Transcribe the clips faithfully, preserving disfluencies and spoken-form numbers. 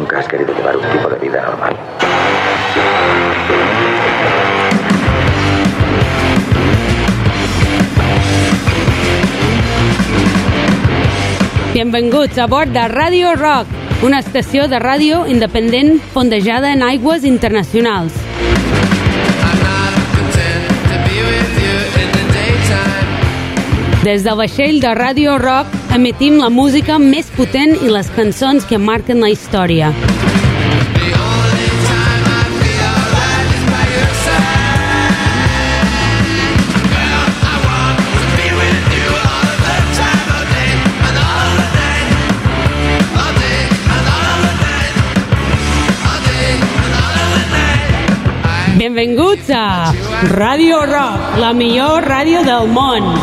Nunca has querido llevar un tipo de vida normal. Benvinguts a bord de Radio Rock, una estació de ràdio independent fondejada en aigües internacionals. Des del vaixell de Radio Rock emetim la música més potent i les cançons que marquen la història. Benvinguts a Radio Rock, la millor ràdio del món.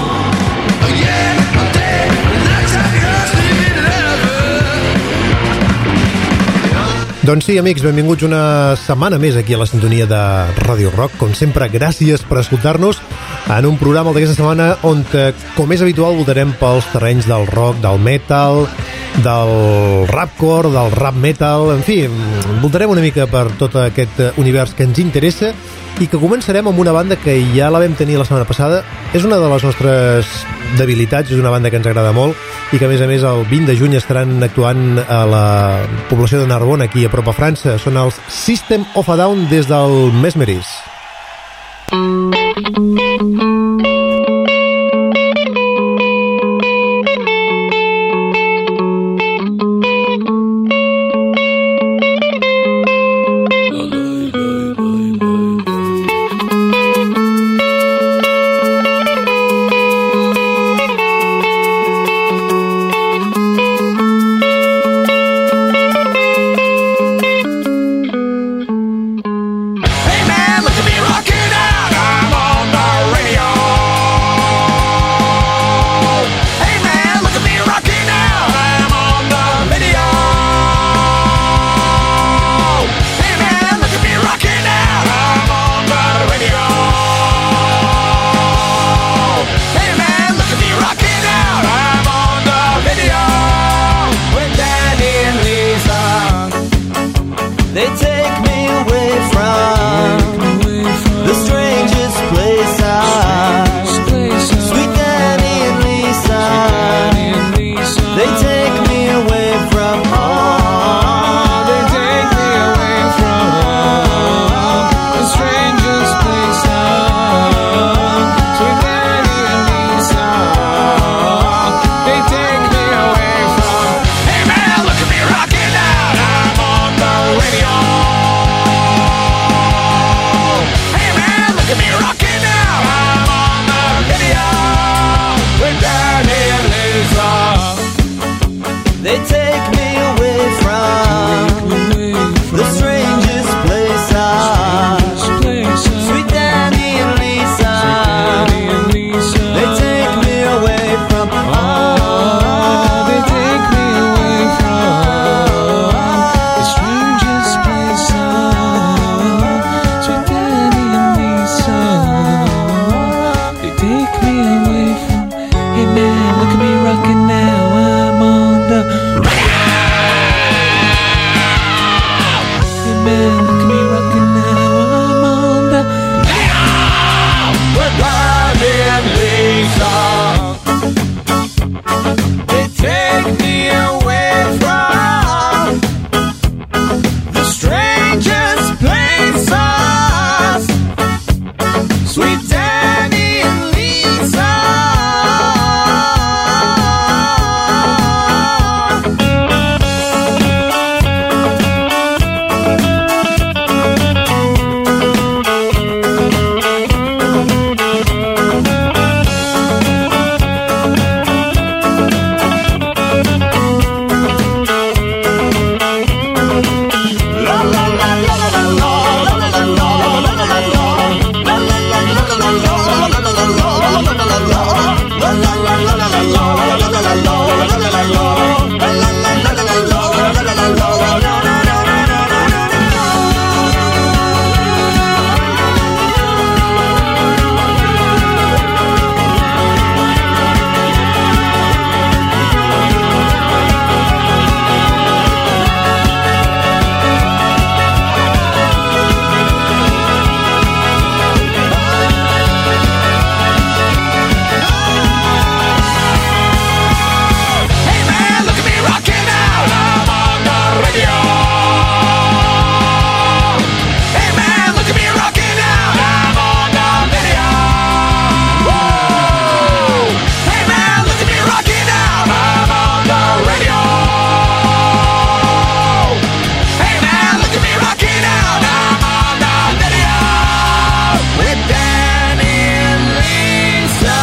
Doncs sí, amics, benvinguts una setmana més aquí a la sintonia de Radio Rock. Com sempre, gràcies per escoltar-nos en un programa d'aquesta setmana on, com és habitual, voltarem pels terrenys del rock, del metal, del rapcore, del rap metal, en fi, voltarem una mica per tot aquest univers que ens interessa i que començarem amb una banda que ja la vam tenir la setmana passada. És una de les nostres debilitats, és una banda que ens agrada molt i que a més a més el vint de juny estaran actuant a la població de Narbona, aquí a prop a França. Són els System of a Down des del Mesmeris. Hey man, look at me rocking out. I'm on the radio. radio. Hey man, look at me rocking now. I'm on the video. Woo! Hey man, look at me rocking now. I'm on the radio. Hey man, look at me rocking out. I'm on the video with Danny and Lisa.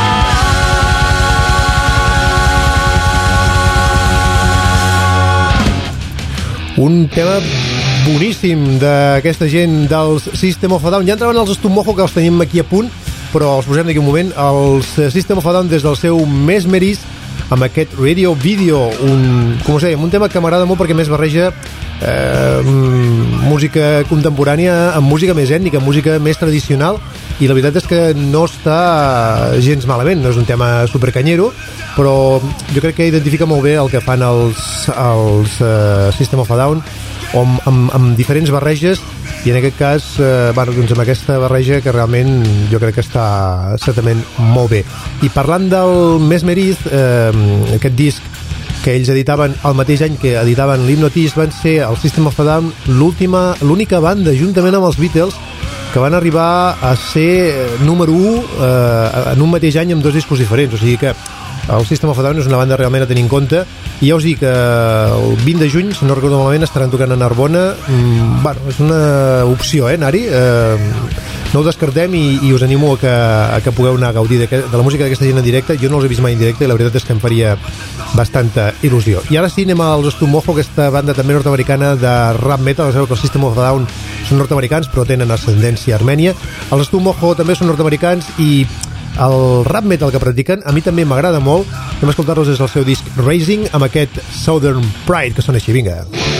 Un tema boníssim d'aquesta gent dels System of a Down. Ja entraven els Stumojo, que els tenim aquí a punt, però els posem d'aquí un moment. Els System of a Down des del seu Mesmeris, amb aquest Radio Video, un, com us deia, un tema que m'agrada molt perquè més barreja eh, música contemporània amb música més ètnica, amb música més tradicional, i la veritat és que no està gens malament. No és un tema supercanyero, però jo crec que identifica molt bé el que fan els, els uh, System of a Down, amb, amb, amb diferents barreges, i en aquest cas eh, bueno, doncs amb aquesta barreja que realment jo crec que està certament molt bé. I parlant del Mesmeriz, eh, aquest disc que ells editaven el mateix any que editaven l'Hypnotist, van ser el System of a Down l'última, l'única banda, juntament amb els Beatles, que van arribar a ser número u eh, en un mateix any amb dos discos diferents. O sigui que el System of a Down és una banda realment a tenir en compte, i ja us dic que el vint de juny, si no recordo malament, estaran tocant a Narbona. Mm, bueno, és una opció, eh, anar-hi. Eh, no ho descartem, i, i us animo a que, a que pugueu anar a gaudir de, de la música d'aquesta gent en directe. Jo no els he vist mai en directe i la veritat és que em faria bastanta il·lusió. I ara sí, anem als Stumojo, aquesta banda també nord-americana de rap metal. Sabeu que el System of a Down són nord-americans però tenen ascendència armènia. Els Stumojo també són nord-americans, i el rap metal que practiquen a mi també m'agrada molt. Anem a escoltar-los des del seu disc Rising, amb aquest Southern Pride, que sona així. Vinga.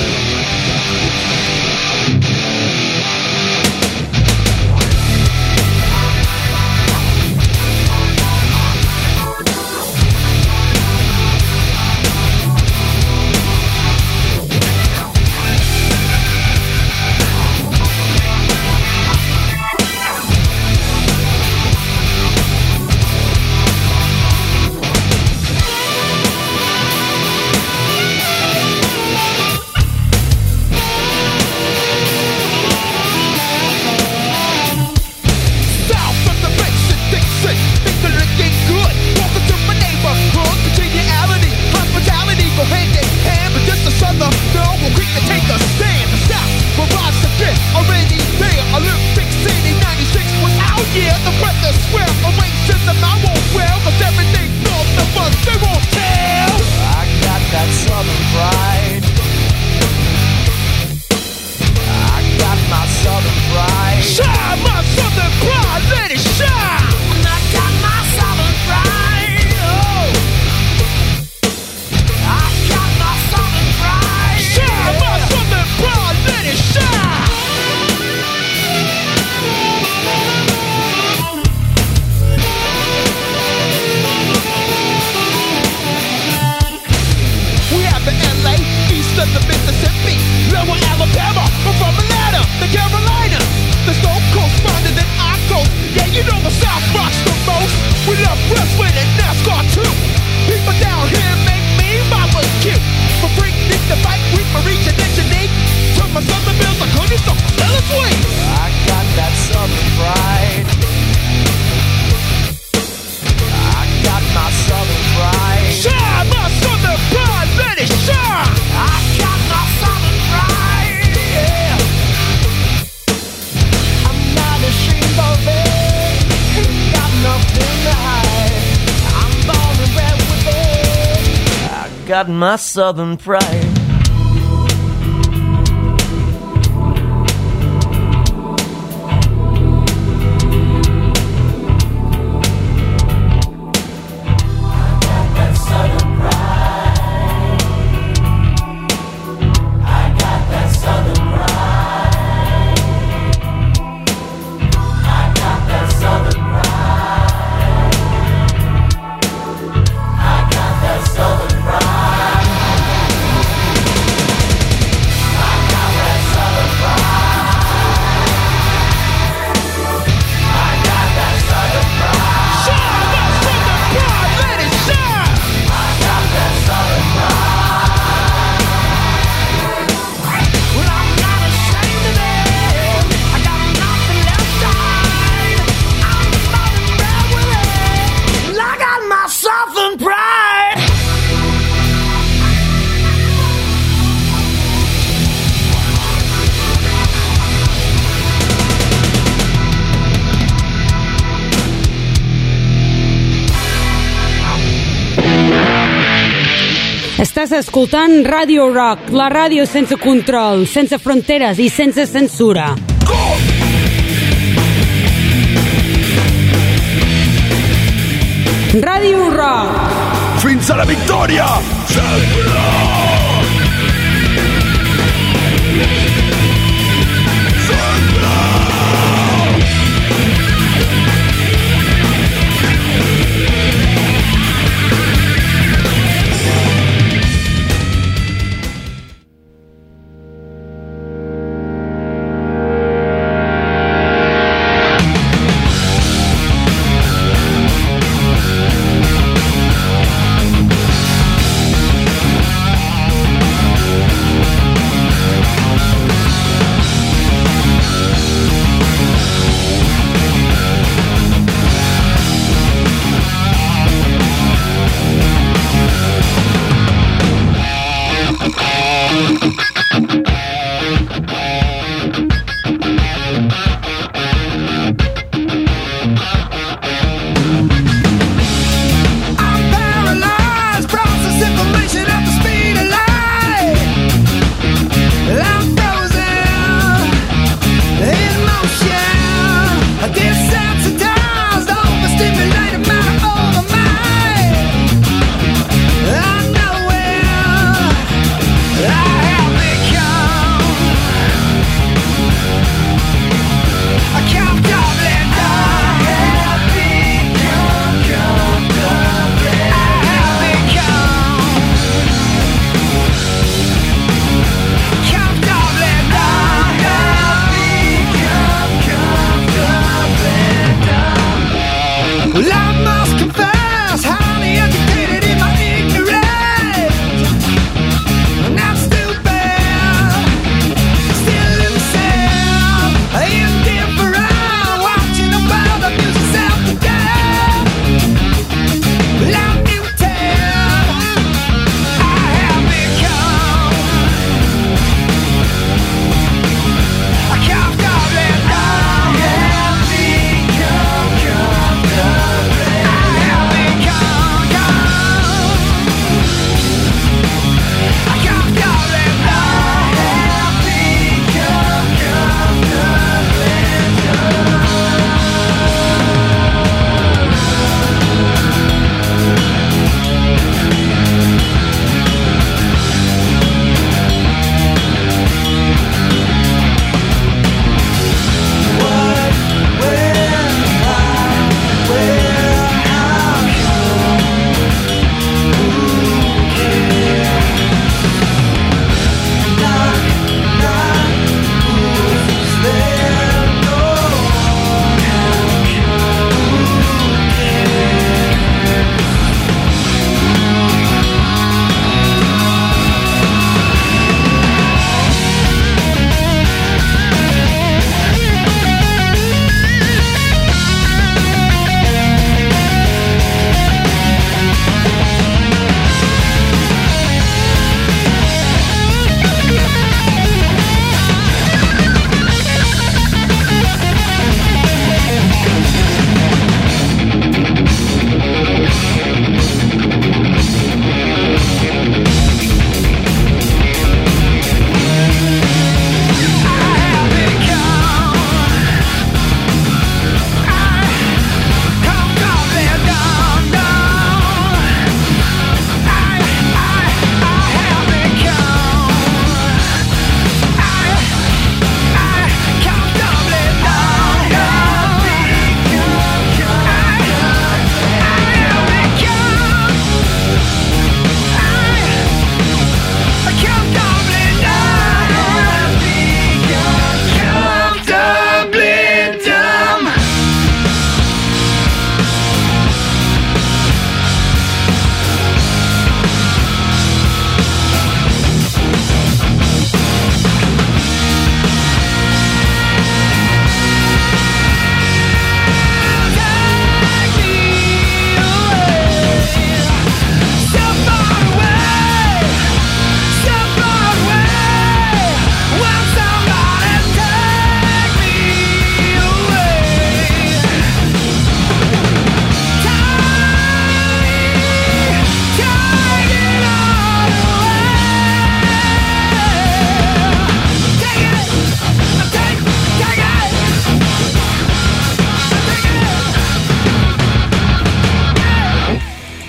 Got my southern pride. Estàs escoltant Radio Rock, la ràdio sense control, sense fronteres i sense censura. Radio Rock. Fins a la victòria! Sempre!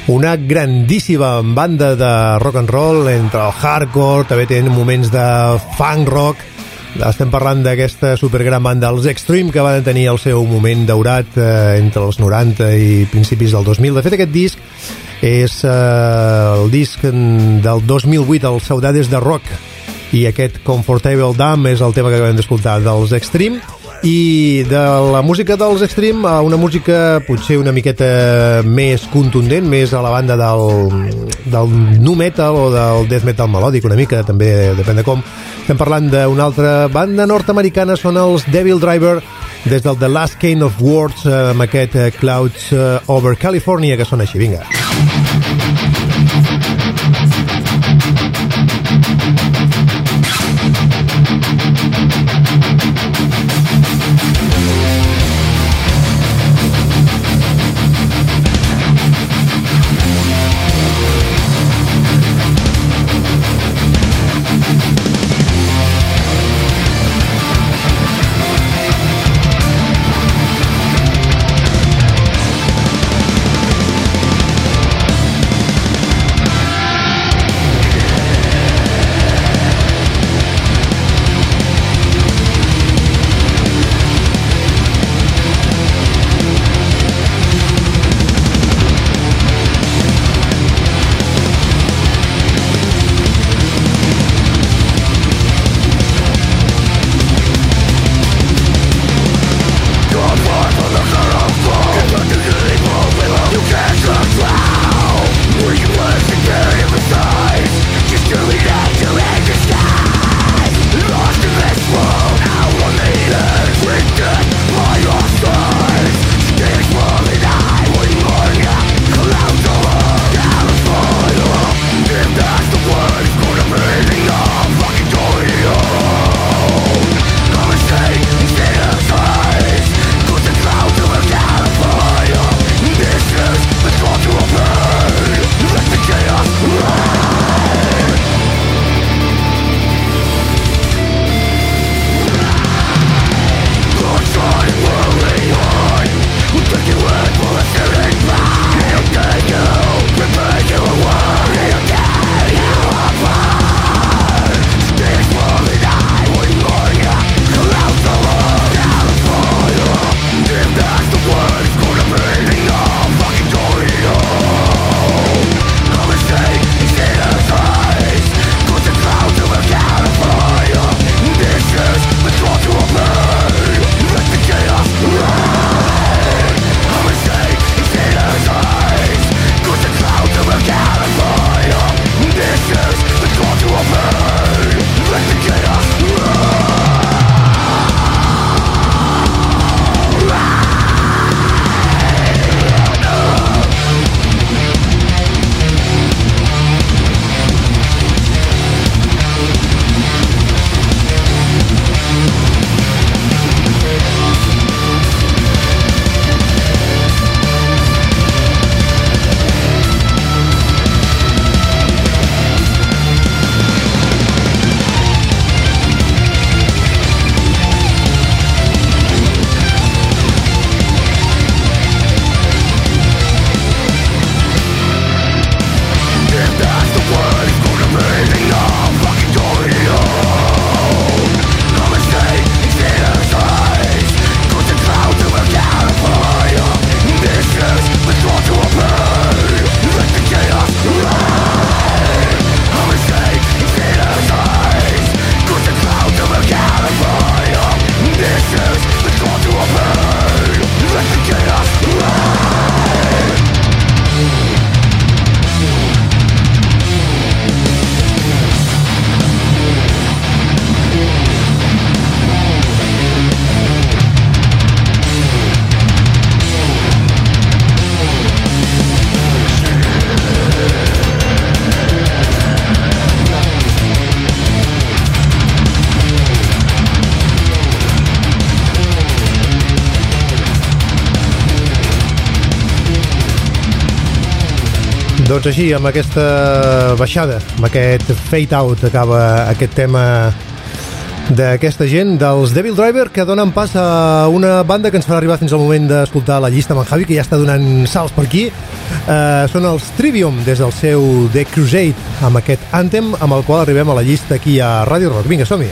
una grandíssima banda de rock and roll, entre el hardcore, també tenen moments de funk rock. Estem parlant d'aquesta supergran banda, els Extreme, que van tenir el seu moment daurat eh, entre els noranta i principis del dos mil. De fet, aquest disc és eh, el disc del dos mil vuit, el Saudades de Rock, i aquest Comfortable Dam és el tema que acabem d'escoltar dels Extreme. I de la música dels Extreme a una música potser una miqueta més contundent, més a la banda del, del nu metal o del death metal melòdic, una mica, també depèn de com. Estem parlant d'una altra banda nord-americana, són els Devil Driver, des del The Last King of Words, amb aquest Clouds Over California, que sona així, vinga. Doncs així, amb aquesta baixada, amb aquest fade out, acaba aquest tema d'aquesta gent, dels Devil Driver, que donen pas a una banda que ens farà arribar fins al moment d'escoltar la llista amb en Javi, que ja està donant salts per aquí. Eh, són els Trivium, des del seu The Crusade, amb aquest Anthem, amb el qual arribem a la llista aquí a Radio Rock. Vinga, som-hi!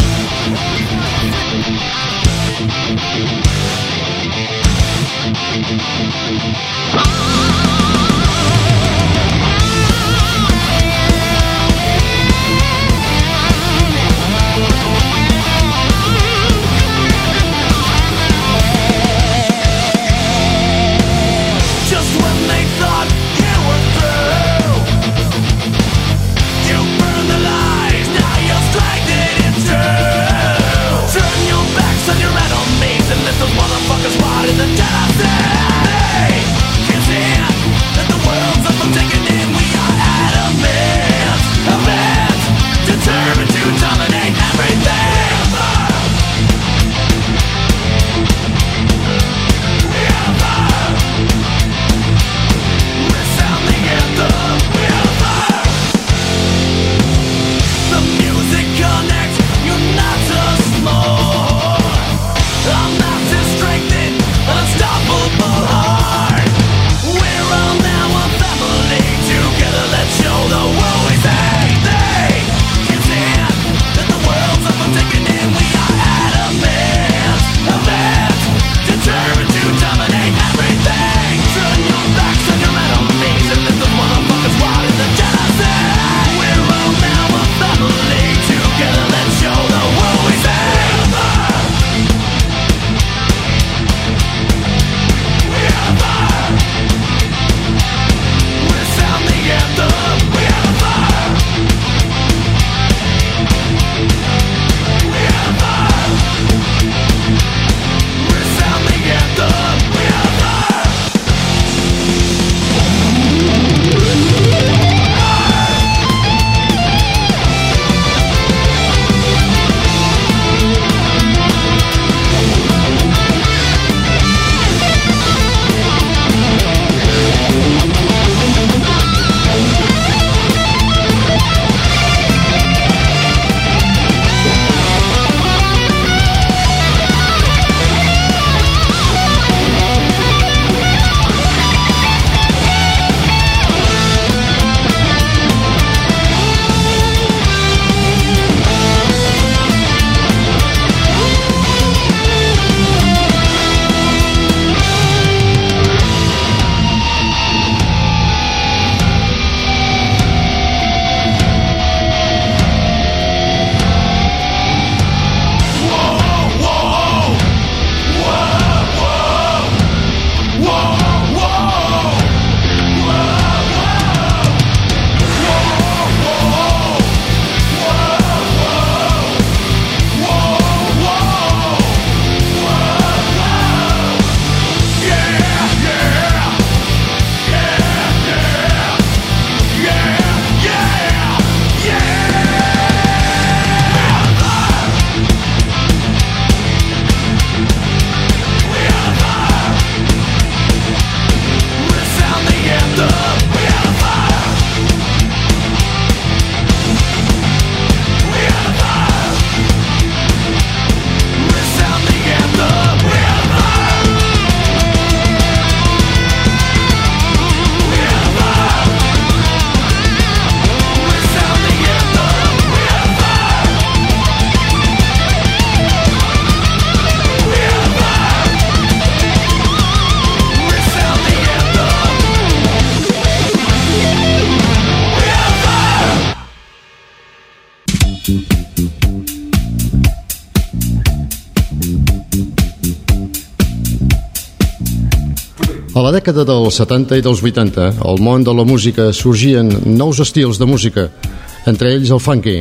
A la dècada dels setanta i dels vuitanta, al món de la música sorgien nous estils de música, entre ells el funky.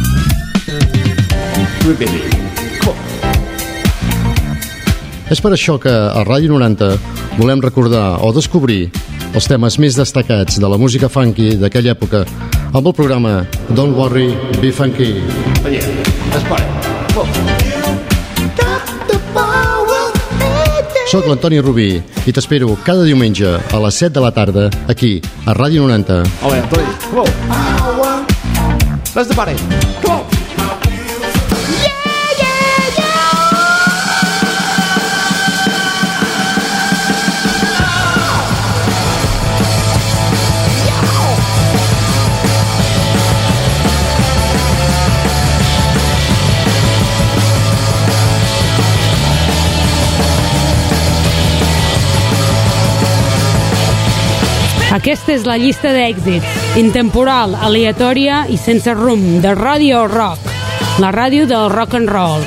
És per això que a Ràdio noranta volem recordar o descobrir els temes més destacats de la música funky d'aquella època amb el programa Don't Worry, Be Funky. Soc l'Antoni Rubí i t'espero cada diumenge a les set de la tarda aquí, a Ràdio noranta. Ole, Antoni, come on. Let's the party. Come on. Yeah! Aquesta és la llista d'èxits, intemporal, aleatòria i sense rumb, de Radio Rock, la ràdio del rock and roll.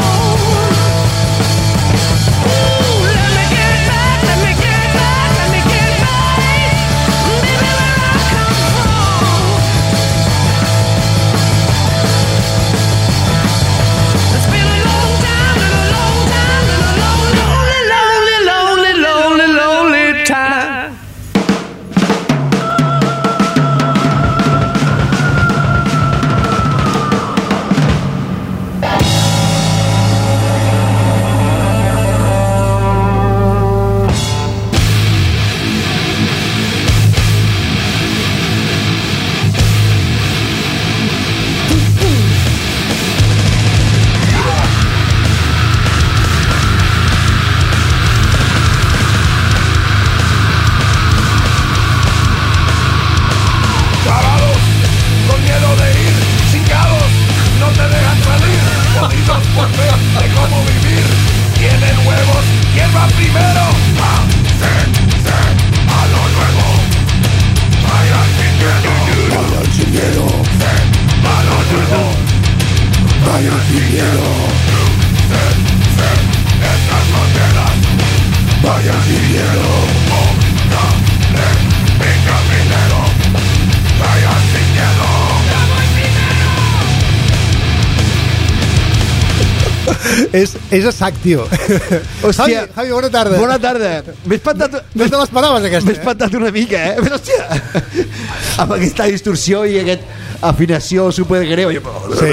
És, és a sac, tio. Hòstia. Javi, Javi, bona tarda. Bona tarda. M'he espantat... No te l'esperaves, aquesta, M'he eh? espantat una mica, eh? Però, hòstia, amb aquesta distorsió i aquesta afinació supergreu. Jo... Sí,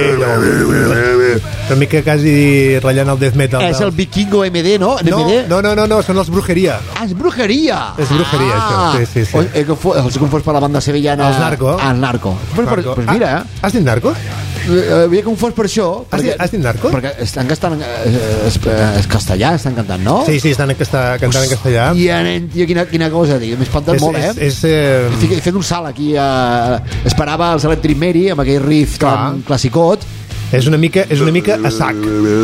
no. Una mica quasi ratllant el death metal. És el Vikingo M D, no? No, M D? no, no, no, no, són els Brujeria. Ah, és brujeria. És brujeria, ah. això, sí, sí, sí. O, he confós, els he confós per la banda sevillana. Els Narco. Ah, el Narco. Pues, Narco. pues mira, Ah, has dit Narco? eh, havia confós per això. Has dit, has dit Narco? Perquè estan gastant... Eh, és, és castellà, estan cantant, no? Sí, sí, estan en casta, cantant en castellà. Hòstia, nen, tio, quina, quina cosa, tio. M'he espantat És, molt, eh? és, és, eh... He fet- he fet un salt aquí a... Esperava els Electric Mary amb aquell riff Clar. tan classicot. És una mica, és una mica a sac.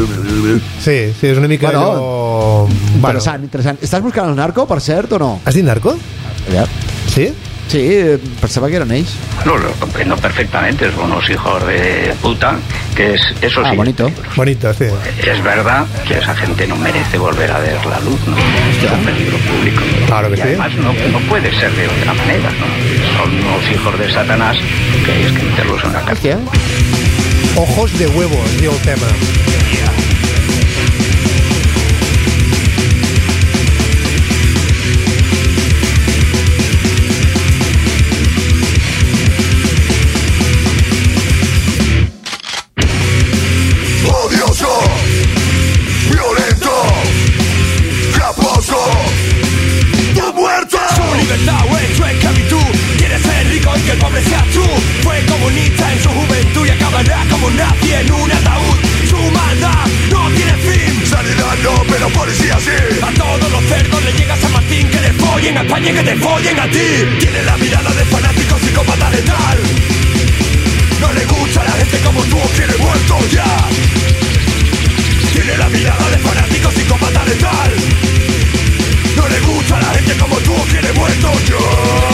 Sí, sí, és una mica Bueno, allò... Interessant, interessant. Estàs buscant el narco, per cert, o no? Has dit Narco? Ja. Sí? Sí, eh, pensava que eren ells. No, lo comprendo perfectamente, son unos hijos de puta, que es, eso Ah, sí. bonito. Bonito, sí. Es verdad que esa gente no merece volver a ver la luz, ¿no? Es un peligro público. Claro que y sí. además no, no puede ser de otra manera, ¿no? Son unos hijos de Satanás que hay que meterlos en la cárcel. Hòstia. Ojos de huevo, es diu el tema. Odioso, violento, caposo, tu muerto. Su libertad o en su esclavitud. Quiere ser rico y que el pobre seas tú. Fue comunista en su juventud y acabará como un nazi en un ataúd. Su maldad no tiene fin. Sanidad no, pero policía sí. A todos los cerdos le llega San Martín. Que le follen a España y que te follen a ti. Tiene la mirada de fanático psicópata letal. No le gusta a la gente como tú, quiere muerto ya. Tiene la mirada de fanático psicópata letal. No le gusta a la gente como tú, quiere muerto ya.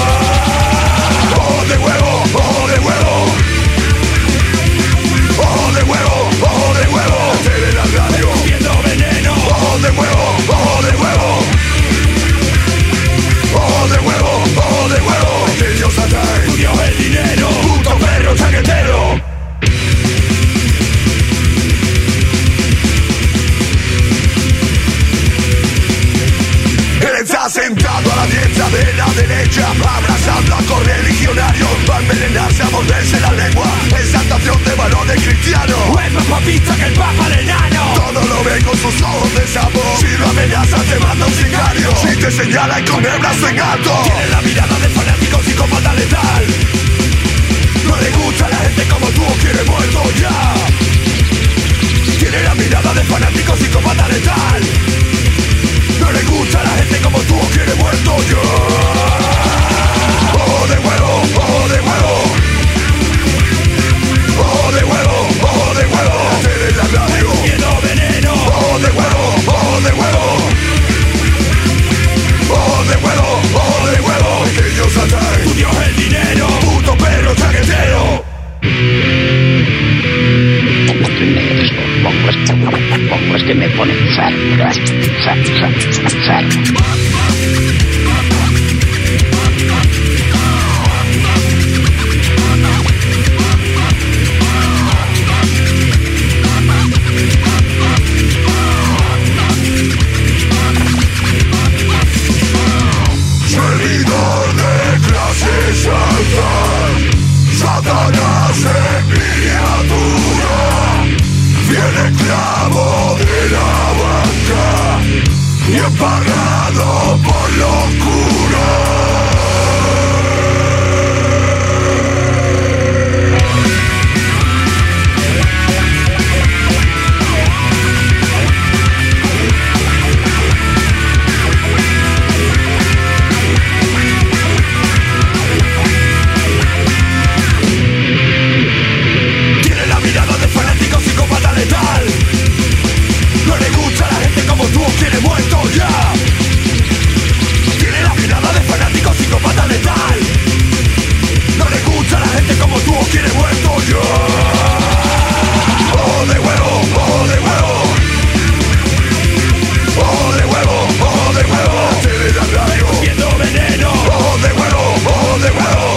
Ojo de huevo, ojo de huevo. Ojo de huevo, ojo de huevo. Tele la radio, viendo veneno. Ojo de huevo, ojo de huevo. Ojo de huevo, ojo de huevo. Que Dios atrae, tu Dios el dinero. Puto perro chaquetero. Está sentado a la diestra de la derecha, abrazando a correligionarios, va a envenenarse, a morderse la lengua, exaltación de valores cristianos. Es más papista que el papa del enano. Todo lo ve con sus ojos de sapo. Si lo amenazas te manda un sicario. Si te señala y con el brazo en alto. Tiene la mirada de fanático psicópata letal. No le gusta a la gente como tú, quiere muerto ya. Tiene la mirada de fanático psicópata letal. No le gusta a la gente como tú, quiere muerto yo. Ojo de huevo, ojo de huevo. Ojo de huevo, ojo de huevo. Tele la radio, viendo veneno. Ojo de huevo, ojo de huevo. Ojo de huevo, ojo de huevo. que me pone enfermo, enfermo, enfermo. Servidor de clases altas, Satanás en miniatura, viene esclavo de la banca y embarrado por locura. Letal. No le gusta a la gente como tú, quiere muerto ya. Tiene la mirada de fanático psicópata letal. No le gusta a la gente como tú, quiere muerto ya. Oh de huevo, oh de huevo. Oh de huevo, oh de huevo. Tele la radio, viendo veneno. Oh de huevo, oh de huevo.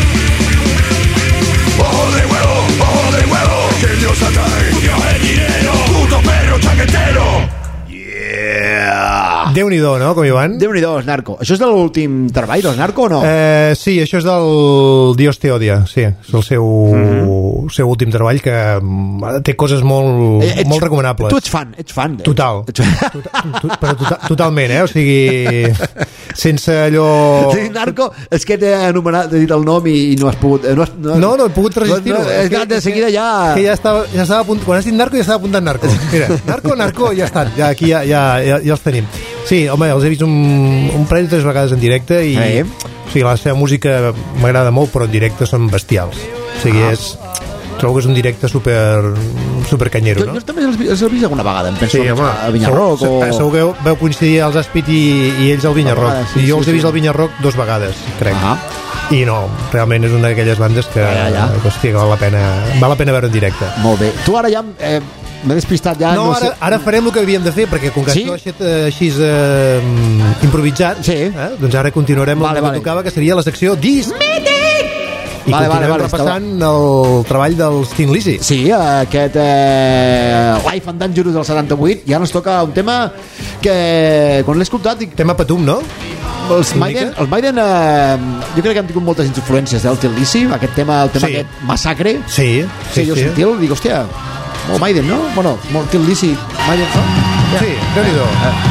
Oh de huevo, oh de huevo. Que Dios atrae. Puto perro chaquetero. Yeah. Déu-n'hi-do, no, com hi van? Déu-n'hi-do, és Narco. Això és de l'últim treball del Narco o no? Eh, sí, això és del Dios te odia, sí, és el seu, mm-hmm. seu últim treball que té coses molt, ets, molt recomanables. Tu ets fan, ets fan. Total, ets fan. Tot, tot, però total, totalment, eh? O sigui, sense allò... Sí, Narco, és que t'he anomenat, t'he dit el nom i, i no has pogut... No, has, no, no, no he pogut resistir-ho. No, no, és que de seguida ja... Que ja estava, ja estava apunt... Quan has dit Narco ja estava apuntant Narco. Mira, Narco, Narco, ja estan, ja, aquí ja, ja, ja, ja els tenim. Sí, home, els he vist un, un parell o tres vegades en directe i eh? O sigui, la seva música m'agrada molt, però en directe són bestials. O sigui, ah. és... Trobo que és un directe super, super canyero, no? Jo també els, els he vist alguna vegada, em penso, sí, home, al Vinyarroc o... Segur que veu coincidir els Aspit i, i ells al Vinyarroc. Sí, I jo sí, els he vist sí. al Vinyarroc dos vegades, crec. Ah. I no, realment és una d'aquelles bandes que, ja, ja. que, hòstia, que val la pena, val la pena veure en directe. Molt bé. Tu ara ja... Eh, m'he despistat ja. No, no ara, sé... ara farem el que havíem de fer, perquè com que sí? això així, així eh, improvisat, sí. eh, doncs ara continuarem vale, el que vale. tocava, que seria la secció Dismetic! I vale, continuem vale, vale, repassant estava... el treball dels Thin Lizzy. Sí, aquest eh, Life and Dangerous del setanta-vuit, i ara ens toca un tema que quan l'he escoltat... Dic... Tema Patum, no? Els Maiden, els Maiden eh, jo crec que han tingut moltes influències del Thin Lizzy, aquest tema, el tema sí. aquest Massacre. Sí, sí, jo sí. sentia-lo, dic, hòstia, molt Maiden, no? Bueno, molt Thin Lizzy, Maiden, no? Ja. Sí, déu-n'hi-do. Eh.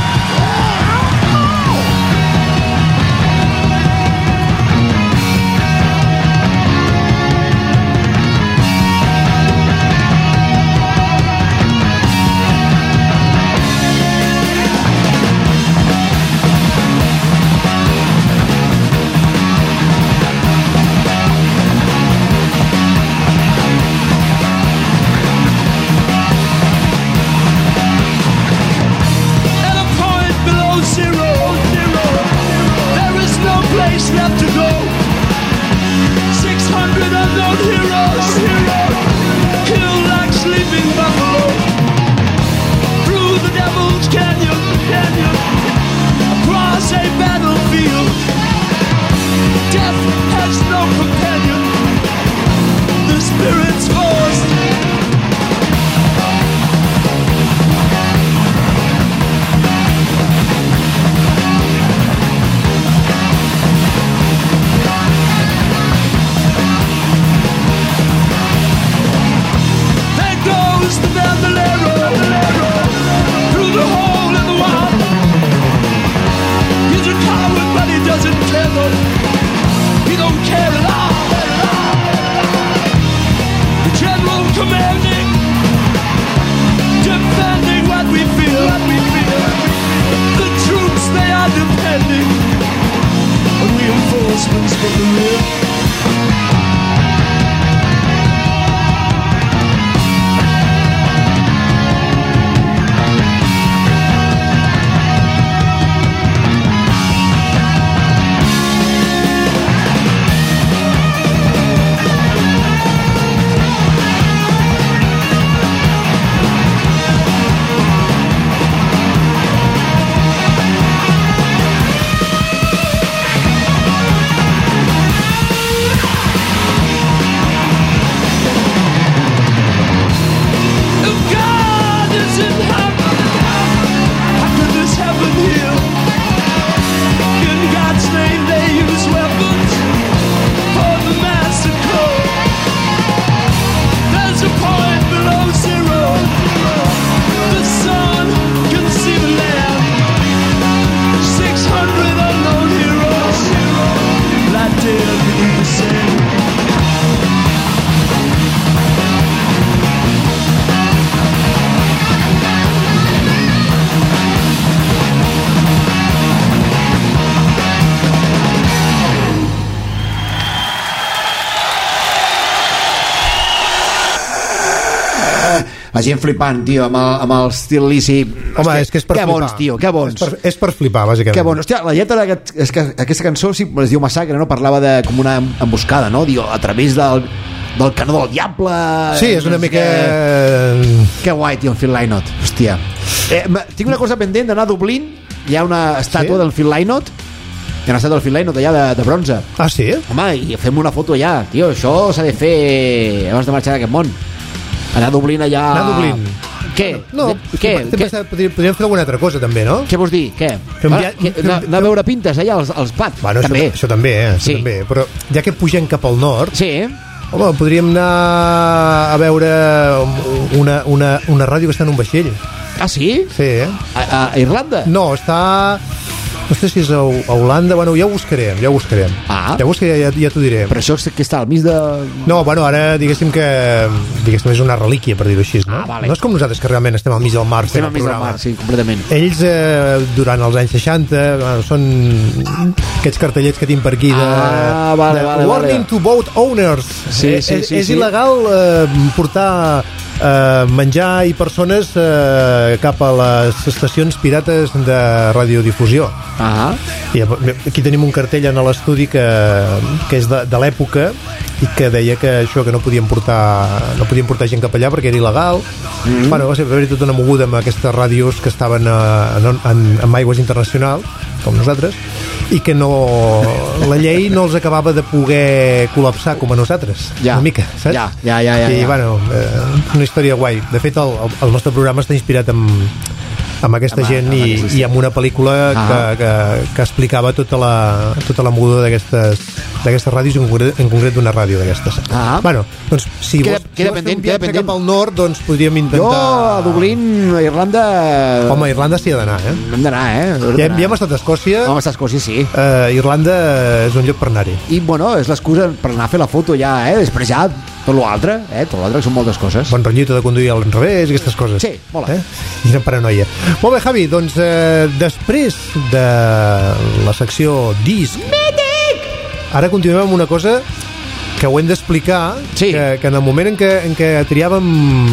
la gent flipant, tio, amb el, amb el estil Lisi. Home, Hòstia, és que és per que flipar. bons, tio, que bons. És per, és per flipar, bàsicament. Que bons. Hòstia, la lletra d'aquest, és que aquesta cançó sí, es diu Massacre, no? Parlava de com una emboscada, no? Diu, a través del, del canó del diable. Sí, és una mica... Que, que guai, tio, el Phil Lynott. Hòstia. Eh, tinc una cosa pendent d'anar a Dublín. Hi ha una estàtua Sí? del Phil Lynott. Hi ha una estàtua del Phil Lynott allà de, de bronze. Ah, sí? Home, i fem una foto allà. Tio, això s'ha de fer abans de marxar d'aquest món. Anar a Dublín allà... Anar a Dublín. Què? No, De, què? Què? Què? Podríem, podríem fer alguna altra cosa, també, no? Què vols dir? Què? Fem Va, via- que, fem- anar, anar a veure pintes allà, als, als P A D. Bueno, també. Això, això també, eh? Això Sí. també. Però ja que pugem cap al nord, Sí, home, podríem anar a veure una, una, una ràdio que està en un vaixell. ah, sí? Sí, eh? A, a Irlanda? No, està... No sé si és a, a Holanda, bueno, ja ho buscarem, ja ho buscarem. Ah. Ja ho buscarem, ja, ja t'ho diré. Però això és que està al mig de... No, bueno, ara diguéssim que diguéssim és una relíquia, per dir-ho així, no? Ah, vale. No és com nosaltres, que realment estem al mig del mar Estem fent al el mig del programa. mar, sí, completament. Ells, eh, durant els anys seixanta, bueno, són aquests cartellets que tinc per aquí de, Ah, vale, de vale, Warning vale. to boat owners. Sí, Eh, sí, és, sí, és sí. il·legal eh, portar eh, menjar i persones eh, cap a les estacions pirates de radiodifusió. Ah, I aquí tenim un cartell en l'estudi que, que és de, de l'època i que deia que això que no podien portar no podien portar gent cap allà perquè era il·legal. Mm-hmm. Bueno, va ser va haver tota una moguda amb aquestes ràdios que estaven a, en, en, en aigües internacional com nosaltres i que no la llei no els acabava de poder col·lapsar com a nosaltres, Ja. una mica, saps? Ja, ja, ja, ja, I ja. bueno, eh, una història guai. De fet, el, el nostre programa està inspirat en amb aquesta Amb- gent amb i, aquesta gent. i amb una pel·lícula Ah. que, que, que explicava tota la, tota la moguda d'aquestes d'aquestes ràdios, en concret, en concret d'una ràdio d'aquestes. Ah. Bueno, doncs si Queda- vols, queda si vols fer pendent, un queda viatge pendent. cap al nord, doncs podríem jo intentar... a Dublín, a Irlanda... Home, a Irlanda s'hi ha d'anar, eh? Hem d'anar, eh? Hem Ja, d'anar. ja hem estat a Escòcia, Home, està a Escòcia, sí. eh, Irlanda és un lloc per anar-hi. I, bueno, és l'excusa per anar a fer la foto ja, eh? Després ja, tot l'altre, eh? Tot l'altre, que són moltes coses. Bon rotllito de conduir al revés i aquestes coses. Sí, mola. Eh? Quina paranoia. Molt bé, Javi, doncs eh, després de la secció disc... Mític! Ara continuem amb una cosa que ho hem d'explicar, Sí. que, que en el moment en què, en què triàvem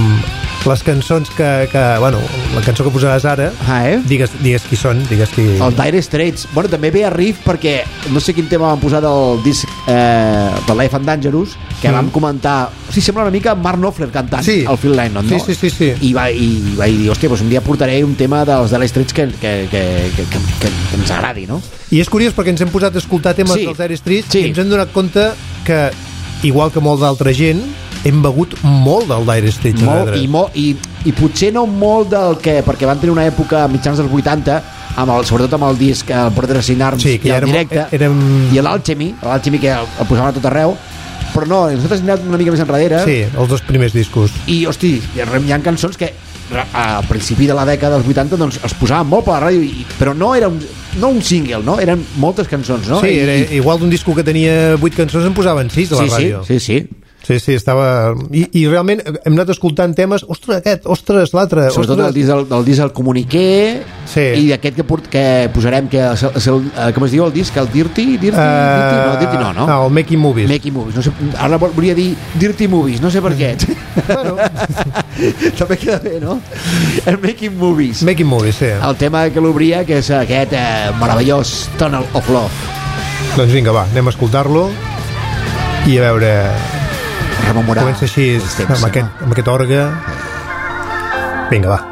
les cançons que, que... Bueno, la cançó que posaràs ara, Ah, eh? digues, digues qui són, digues qui... El Dire Straits. Bueno, també ve a riff perquè no sé quin tema van posar del disc eh, de Life and Dangerous, que Mm. vam comentar... O sigui, sembla una mica Mark Knopfler cantant, Sí. el Phil Lynott, no? Sí, sí, sí, sí. I, va, i vaig dir, hòstia, doncs un dia portaré un tema dels Dire Straits que, que, que, que, que, que, que ens agradi, no? I és curiós perquè ens hem posat a escoltar temes Sí. dels Dire Straits Sí. i ens hem donat compte que, igual que molt d'altra gent, hem begut molt del Dire Straits. Molt, nosaltres. i, molt, i, I potser no molt del que... Perquè van tenir una època a mitjans dels vuitanta, amb el, sobretot amb el disc el Brothers in Arms Sí, que i ja el érem- directe, érem- i l'Alchemy, l'Alchemy que el, el posaven a tot arreu, però no, nosaltres hem anat una mica més enrere. Sí, els dos primers discos. I, hosti, hi ha, hi ha cançons que al principi de la dècada dels vuitanta doncs, es posaven molt per la ràdio, i, però no era un, no un single, no? Eren moltes cançons, no? Sí, I, era, igual d'un disco que tenia vuit cançons en posaven sis a la sí, ràdio. sí, sí, sí. Sí, sí, estava... I, i realment hem anat escoltant temes, ostres, aquest, ostres, l'altre, Sobretot el ostres... disc del, del disc del Comuniqué, Sí. i aquest que, port, que posarem, que és el, és el, eh, com es diu el disc? El Dirty? Dirty? Eh, Dirty? No, Dirty no, no? no, el Making Movies. Making Movies. No sé, ara vol- volia dir Dirty Movies, no sé per què. Bueno, També queda bé, no? El Making Movies. Making Movies, sí. El tema que l'obria, que és aquest eh, meravellós Tunnel of Love. Doncs vinga, va, anem a escoltar-lo i a veure... Rememorar Comença així, els temps, amb, no? aquest, amb aquest orgue. Vinga, va.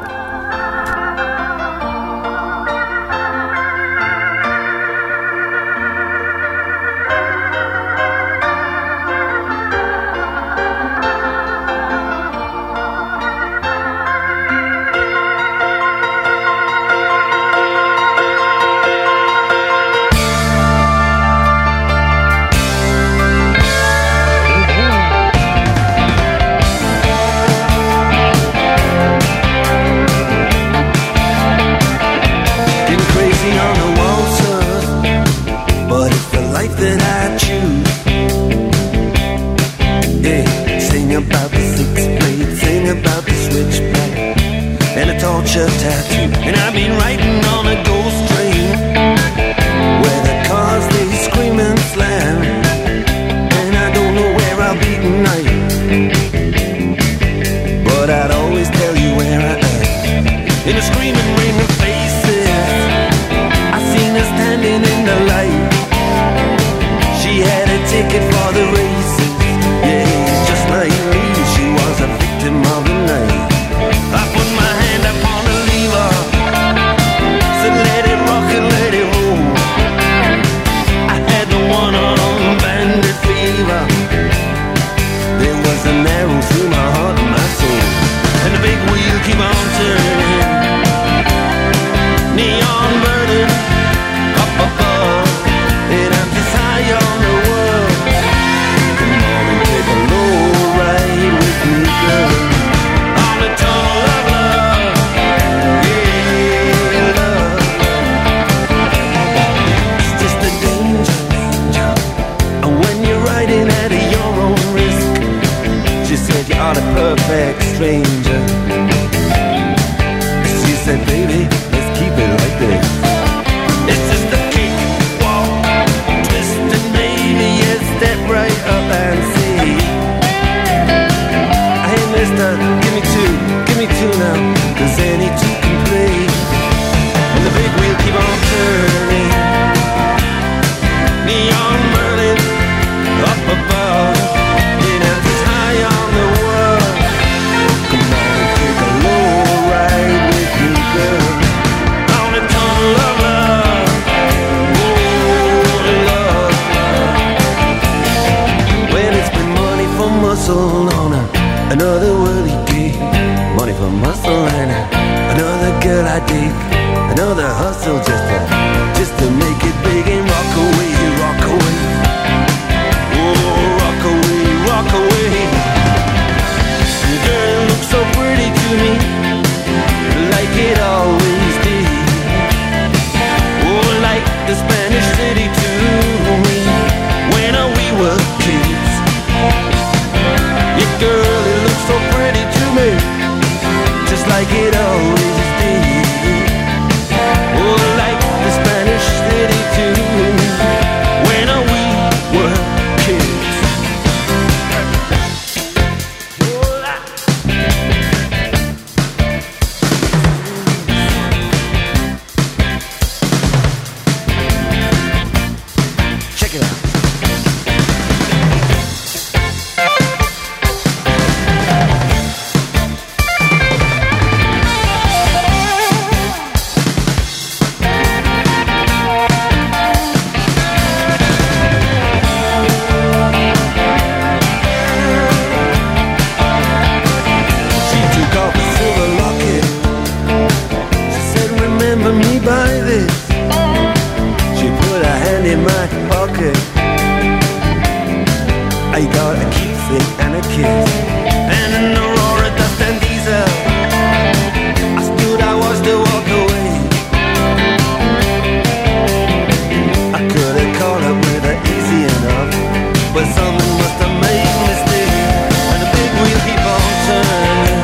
Been crazy on the waltzer, but it's the life that I choose. Yeah, sing about the six blade, sing about the switchback, and a torture tattoo. And I've been riding on a ghost train, where the cars they scream and slam, and I don't know where I'll be tonight, but I'd always tell in the screaming, raining faces. I seen her standing in the light. She had a ticket for the races. Yeah, just like me, she was a victim of the night. I put my hand upon the lever, said let it rock and let it roll. I had the one-on bandit fever. There was an arrow through my heart and my soul. And the big wheel keep on turning, neon burning up above, and I'm just high on the world. Come on and take a low ride with me, girl, on the tunnel of love. Yeah, love. It's just a danger, danger, and when you're riding at your own risk. She said you are the perfect stranger. She said, baby, let's keep it like this. It's just a kick, walk, twist, and maybe a step right up and see. Hey mister, give me two, give me two now, cause any two can play. And the big wheel keep on turning, neon burning up above. On a, another worldly gig, money for muscle and a, another girl I dig, another hustle just to, just to make it big and rock away, rock away, oh rock away, rock away. Girl, it looks so pretty to me, like it always did, oh like the Spanish city to me, when we were kids. Yeah, girl, it looks so pretty to me, just like it always did. Oh, like the Spanish city to me, when we were kids. Check it out. I got a keepsake and a kiss, and an Aurora dust and diesel. I stood, I watched her walk away. I could have caught up with her easy enough, but something must have made me stay. And the big wheel keep on turning,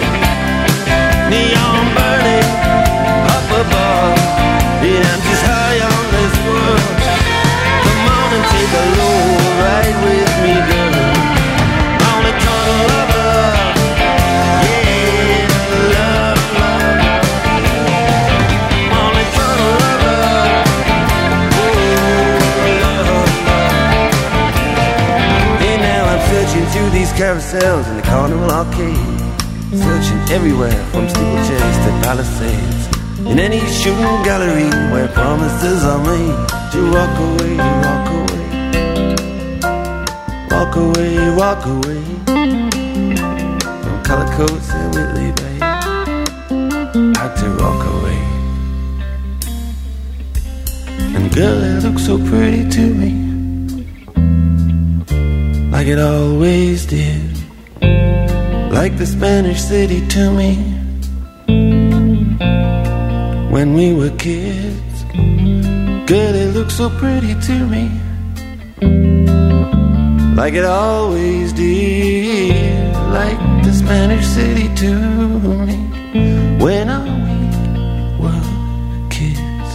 neon burning up above, and I'm just high on this world. Come on and take a low ride with me, girl, on a tunnel of love. Yeah, love, love, on a tunnel of love. Oh, love, love. And now I'm searching through these carousels in the Carnival Arcade, searching everywhere from steeplechase to Palisades, in any shooting gallery where promises are made to walk away, walk away. Walk away, walk away from color coats and Whitley Bay. Had to walk away. And girl, it looks so pretty to me, like it always did, like the Spanish city to me, when we were kids. Girl, it looks so pretty to me, like it always did, like the Spanish city to me, when we were kids.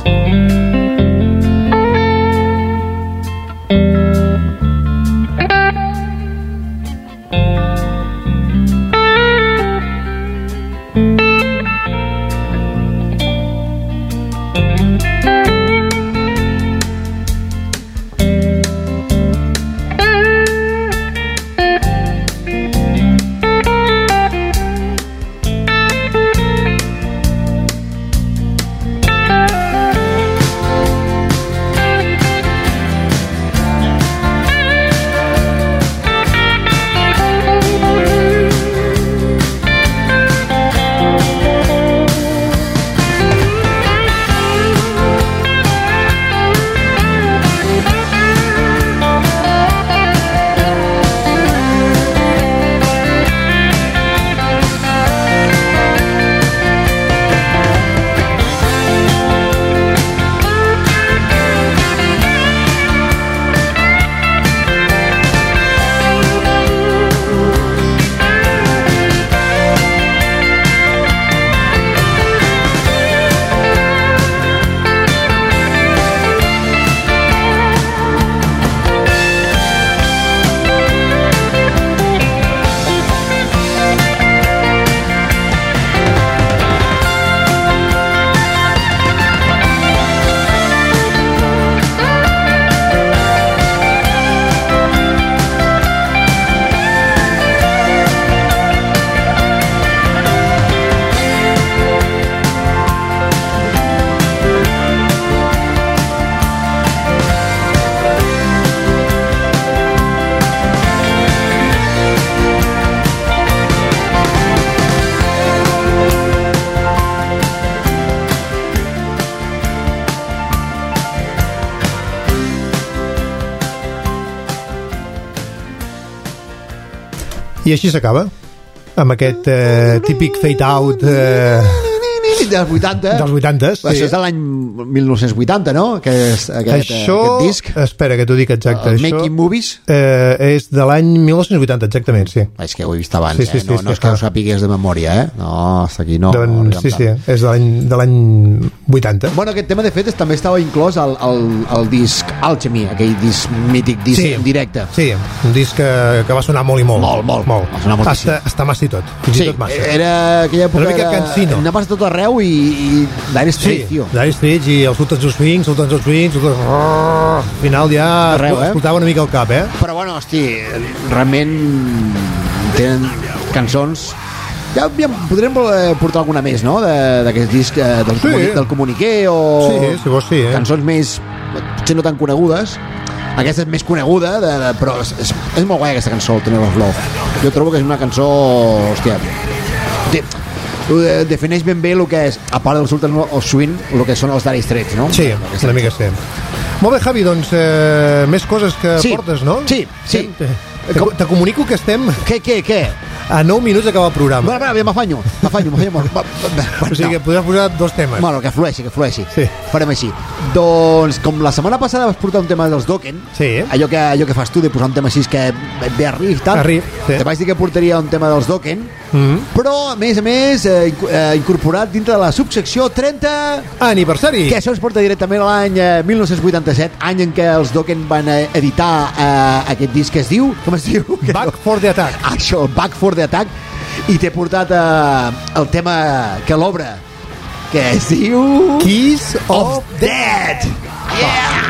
I així s'acaba, amb aquest eh, típic fade-out eh, dels vuitanta. Dels vuitanta, sí. Això és de l'any mil nou-cents vuitanta, no? Aquest, aquest, això, aquest disc. Espera, que t'ho dic exacte. El això, Making Movies. Eh, és de l'any mil nou-cents vuitanta, exactament, sí. És que ho he vist abans, sí, sí, eh? No, sí, no sí, és que ho sàpigues de memòria, eh? No, hasta aquí no. Doncs, no sí, sí, és de l'any de l'any vuitanta. Bueno, aquest tema, de fet, també estava inclòs al, al, al disc Alchemy, aquell disc mític, disc sí, en directe. Sí, un disc que, que va sonar molt i molt. Molt, molt. molt. Va sonar moltíssim. Està, està massa i tot, fins sí, i tot massa. Era aquella època... Una mica cansino. Anaves a tot arreu i, i Dire Straits, sí, tio. Dire Straits i els Sultans of Swing, Sultans of Swing, Sultans... Al final ja arreu, eh? Escoltava una mica el cap, eh? Però bueno, hosti, realment tenen cançons... Ja, ja podrem portar alguna més, no?, d'aquest disc eh, del, sí. comuni del Comuniqué o... Sí, si vols sí, eh? Cançons més, potser no tan conegudes. Aquesta és més coneguda, de, de, però és, és, és molt guai aquesta cançó, el Tunnel of Love. Jo trobo que és una cançó... Hòstia... De, defineix ben bé el que és, a part del Sultan of Swing, el que són els Dire Straits, no? Sí, una mica sí. Molt bé, Javi, doncs eh, més coses que sí. portes, no? Sí, sí. Te, te, te comunico que estem... Què, què, què? A nou minuts d'acaba el programa. Va, va, m'afanyo, m'afanyo, m'afanyo. O sigui que podràs posar dos temes. Bueno, que flueixi, que flueixi. Sí. Farem així. Doncs, com la setmana passada vas portar un tema dels Dokken, sí. allò, que, allò que fas tu de posar un tema així que ve a riff i tal, a riff, sí. te vaig dir que portaria un tema dels Dokken, mm-hmm. però, a més a més, eh, incorporat dintre de la subsecció trenta... Aniversari! Que això ens porta directament a l'any eh, mil nou-cents vuitanta-set, any en què els Dokken van eh, editar eh, aquest disc que es diu... Com es diu? Back for the Attack. Això, Back for the Attack. I t'he portat eh, el tema que l'obre, que es diu... Kiss of, of Death. Yeah!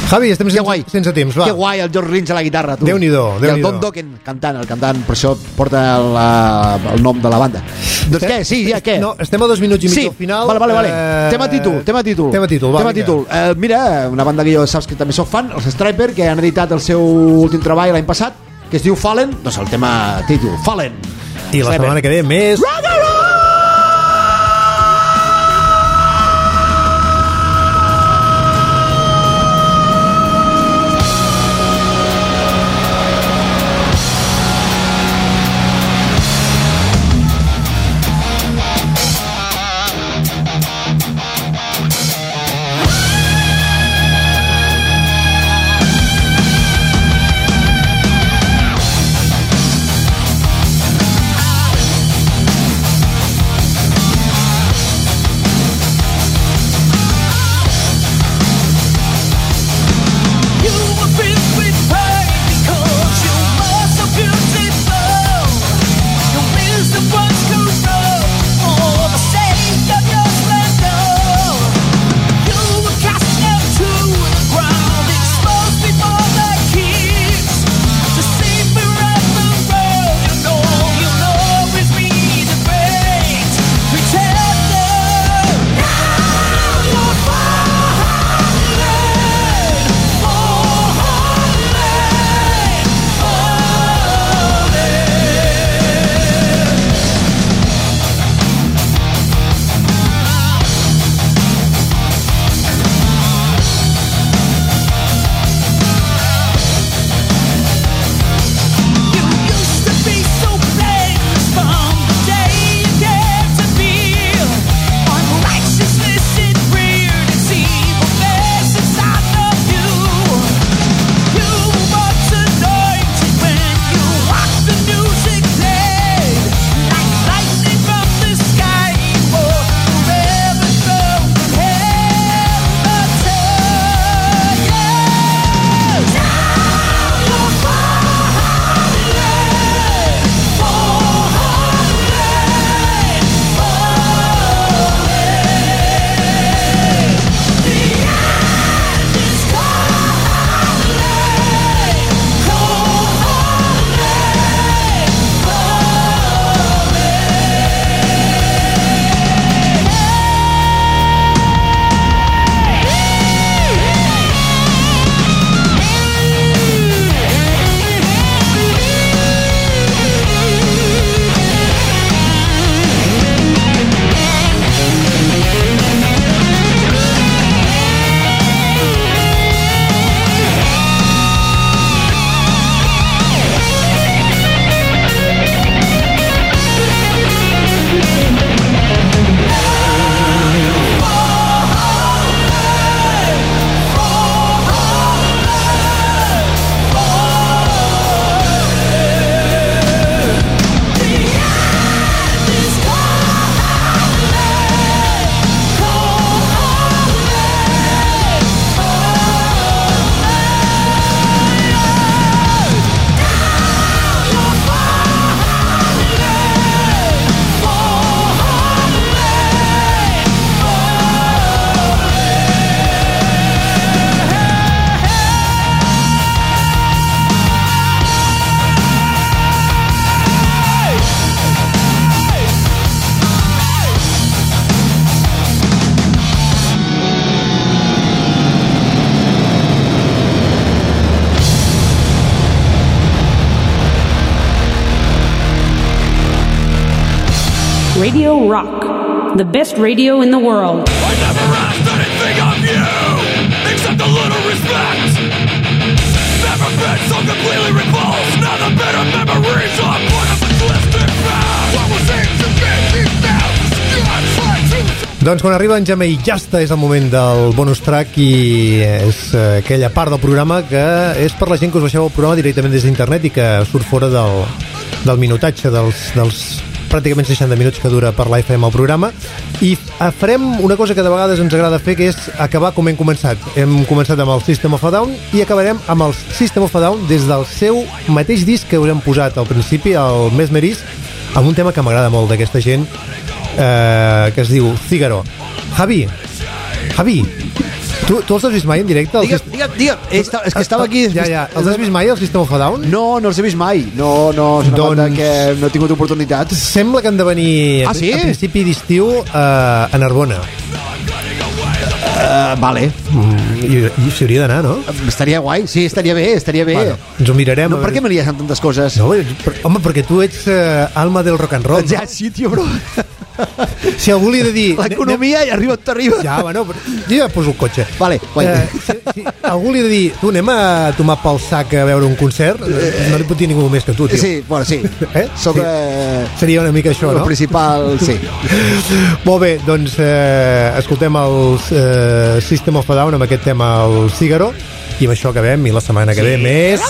Javi, estem Que sense, guai. sense temps, va. Que guai, el George Lynch a la guitarra, tu. Déu-n'hi-do, I el Déu-n'hi-do. Don Dokken cantant, el cantant, per això porta la, el nom de la banda. Doncs què, sí, ja què? No, estem a dos minuts i mig Sí, al final. vale, vale, vale. Eh, Tema títol, tema títol. Tema títol, va, tema vinga. títol. Eh, mira, una banda que jo saps que també soc fan, els Striper, que han editat el seu últim treball l'any passat, que es diu Fallen, doncs el tema títol, Fallen. I la Striper. setmana que ve més... Radio Rock, the best radio in the world. I never asked anything of you, except a little respect. Never been so completely repulsed. Now the bitter memories are part of a twisted past. What was ancient things now I'm trying to... Doncs quan arriba en Gemma i ja està, és el moment del bonus track i és aquella part del programa que és per la gent que us baixeu el programa directament des d'internet i que surt fora del, del minutatge dels, dels pràcticament seixanta minuts que dura per l'A F M el programa, i farem una cosa que de vegades ens agrada fer, que és acabar com hem començat. Hem començat amb el System of a Down i acabarem amb el System of a Down des del seu mateix disc que us hem posat al principi, el Mesmerize, amb un tema que m'agrada molt d'aquesta gent, eh, que es diu Figaro. Javi, Javi, Tu, tu els has vist mai en directe? Digue'm, digue'm, digue'm. És, és que estava aquí... Ja, ja. Els has vist mai, el System of a Down? No, no els he vist mai. No, no, és una Doncs- banda que no he tingut oportunitat. Sembla que han de venir Ah, sí? a principi d'estiu uh, a Narbona. Uh, vale. Mm, I, i s'hi hauria d'anar, no? Estaria guai, sí, estaria bé, estaria bé. Bueno, ens ho mirarem. No, per què me lies amb tantes coses? No, per, home, perquè tu ets uh, alma del rock and roll. Ja, sí, tio, bro. Si algú li ha de dir... L'economia ja arriba on t'arriba. Ja, bueno, però jo ja poso el cotxe. Vale, guai. Eh, si, si algú li ha de dir, tu anem a tomar pel sac a veure un concert, eh, no li pot dir ningú més que tu, tio. Sí, bueno, sí. Eh? Soc... Sí. Eh, Seria una mica això, el no? principal, sí. Molt bé, doncs eh, escoltem el eh, System of a Down amb aquest tema, el Figaro, i amb això acabem, i la setmana que ve més...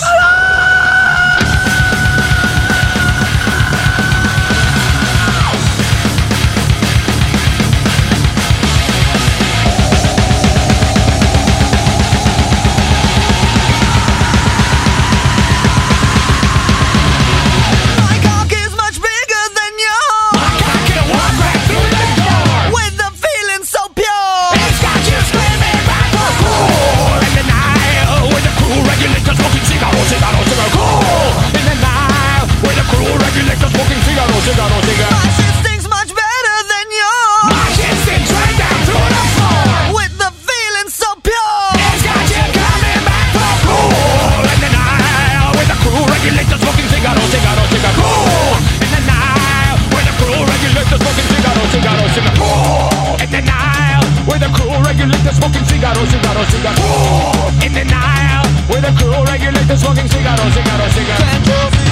My cock is much bigger than yours. My cock can walk right through the door with the feeling so pure. It's got you screaming back for cool in the night with the cool regulators smoking cigarro, cigarro, cigarro. Cool in the night with the cool regulators smoking cigarro, cigarro, cigarro. My shit stinks much better than yours. My shit stinks right down through the floor with the feeling so pure. It's got you coming back for cool in the night with the cool regulators smoking cigarro, cigarro, cigarro. Cool in the night with the cool regulators smoking cigarro, cigarro, cigarro. Cool in the night with the cool regulators smoking cigarro, cigarro, cigarro. Cool in the night with the cool regulators smoking cigarro, cigarro, cigarro.